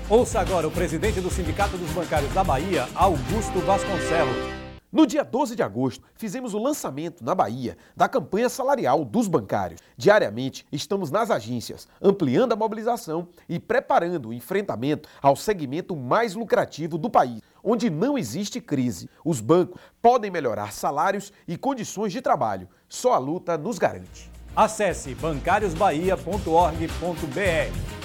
Ouça agora o presidente do Sindicato dos Bancários da Bahia, Augusto Vasconcelos. No dia 12 de agosto, fizemos o lançamento na Bahia da campanha salarial dos bancários. Diariamente, estamos nas agências, ampliando a mobilização e preparando o enfrentamento ao segmento mais lucrativo do país, onde não existe crise. Os bancos podem melhorar salários e condições de trabalho. Só a luta nos garante. Acesse bancariosbahia.org.br.